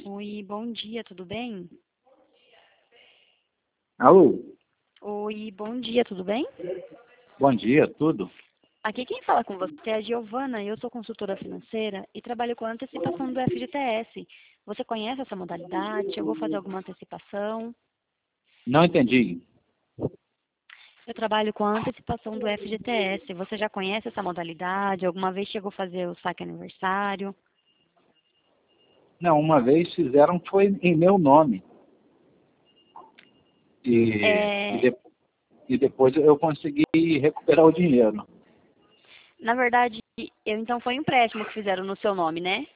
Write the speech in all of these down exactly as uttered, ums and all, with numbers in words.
Oi, bom dia, tudo bem? Alô, Oi, bom dia, tudo bem? bom dia, tudo? Aqui quem fala com você é a Giovana, eu sou consultora financeira e trabalho com a antecipação do F G T S. Você conhece essa modalidade? Chegou a fazer alguma antecipação? Não entendi. Eu trabalho com a antecipação do F G T S. Você já conhece essa modalidade? Alguma vez chegou a fazer o saque aniversário? Não, uma vez fizeram, foi em meu nome. E, e, É, de- e depois eu consegui recuperar o dinheiro. na verdade, eu então foi um empréstimo que fizeram no seu nome, né?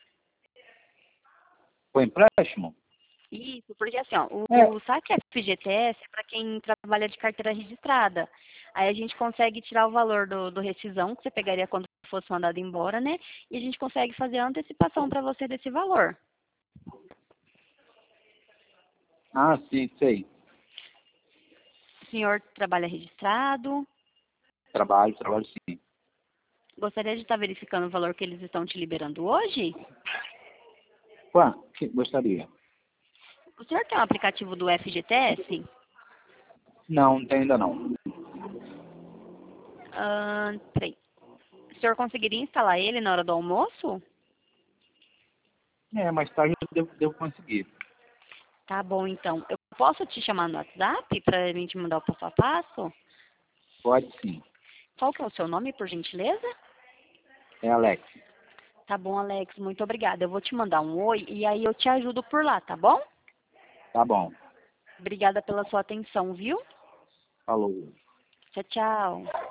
Foi empréstimo? Isso, porque assim, ó, É. o, o saque F G T S é para quem trabalha de carteira registrada. Aí a gente consegue tirar o valor do, do rescisão que você pegaria quando fosse mandado embora, né? E a gente consegue fazer a antecipação para você desse valor. Ah, sim, sei. O senhor trabalha registrado? Trabalho, trabalho sim. Gostaria de estar verificando o valor que eles estão te liberando hoje? Ué, que- gostaria. O senhor tem um aplicativo do F G T S? Não, não tem ainda não. Ah, peraí. O senhor conseguiria instalar ele na hora do almoço? É, mais tarde eu devo, devo conseguir. Tá bom, então. Eu posso te chamar no WhatsApp para a gente mandar o passo a passo? Pode sim. Qual que é o seu nome, por gentileza? É Alex. Tá bom, Alex, muito obrigada. Eu vou te mandar um oi e aí eu te ajudo por lá, tá bom? Tá bom. Obrigada pela sua atenção, viu? Falou. Tchau, tchau.